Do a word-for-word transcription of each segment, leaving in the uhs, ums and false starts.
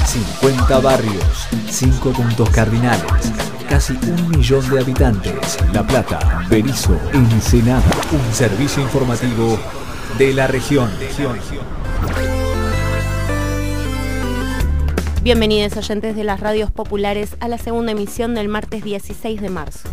cincuenta barrios, cinco puntos cardinales, casi un millón de habitantes. La Plata, Berisso, Ensenada. Un servicio informativo de la región. Bienvenidos oyentes de las radios populares a la segunda emisión del martes dieciséis de marzo.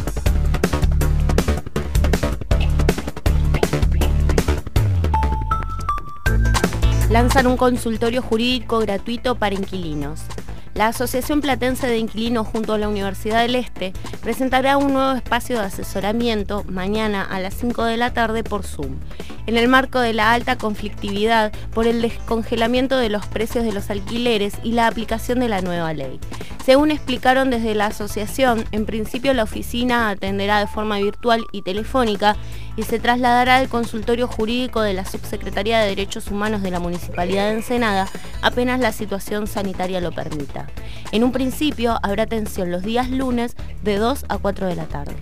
Lanzan un consultorio jurídico gratuito para inquilinos. La Asociación Platense de Inquilinos junto a la Universidad del Este presentará un nuevo espacio de asesoramiento mañana a las cinco de la tarde por Zoom, en el marco de la alta conflictividad por el descongelamiento de los precios de los alquileres y la aplicación de la nueva ley. Según explicaron desde la asociación, en principio la oficina atenderá de forma virtual y telefónica y se trasladará al consultorio jurídico de la Subsecretaría de Derechos Humanos de la Municipalidad de Ensenada apenas la situación sanitaria lo permita. En un principio habrá atención los días lunes de dos a cuatro de la tarde.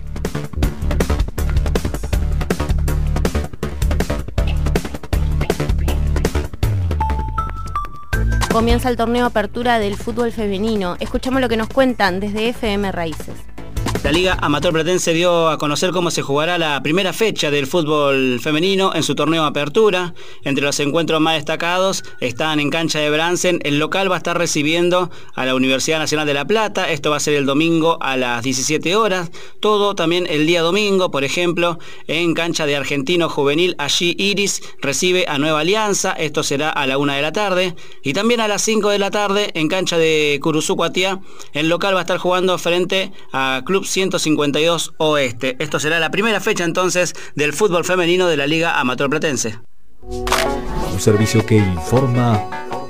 Comienza el torneo Apertura del fútbol femenino. Escuchamos lo que nos cuentan desde F M Raíces. La Liga Amateur Platense dio a conocer cómo se jugará la primera fecha del fútbol femenino en su torneo Apertura. Entre los encuentros más destacados están en cancha de Bransen. El local va a estar recibiendo a la Universidad Nacional de La Plata. Esto va a ser el domingo a las diecisiete horas. Todo también el día domingo, por ejemplo, en cancha de Argentino Juvenil. Allí Iris recibe a Nueva Alianza. Esto será a la una de la tarde. Y también a las cinco de la tarde en cancha de Curuzú Cuatiá. El local va a estar jugando frente a Club ciento cincuenta y dos Oeste. Esto será la primera fecha entonces del fútbol femenino de la Liga Amateur Platense. Un servicio que informa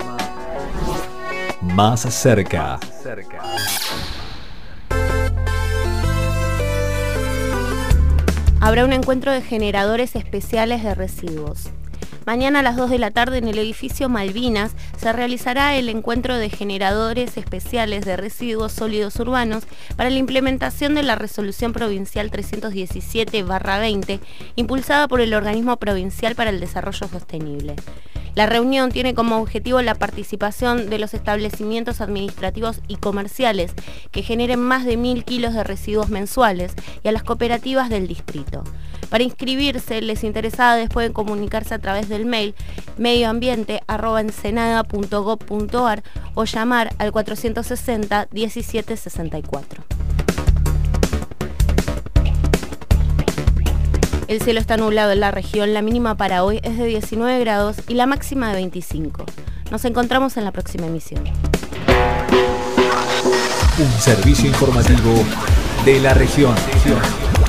más cerca. Habrá un encuentro de generadores especiales de residuos. Mañana a las dos de la tarde en el edificio Malvinas se realizará el encuentro de generadores especiales de residuos sólidos urbanos para la implementación de la Resolución Provincial trescientos diecisiete barra veinte, impulsada por el Organismo Provincial para el Desarrollo Sostenible. La reunión tiene como objetivo la participación de los establecimientos administrativos y comerciales que generen más de mil kilos de residuos mensuales y a las cooperativas del distrito. Para inscribirse, les interesados pueden comunicarse a través del mail medioambiente arroba ensenada punto gob punto ar o llamar al cuatrocientos sesenta diecisiete sesenta y cuatro. El cielo está nublado en la región, la mínima para hoy es de diecinueve grados y la máxima de veinticinco. Nos encontramos en la próxima emisión. Un servicio informativo de la región.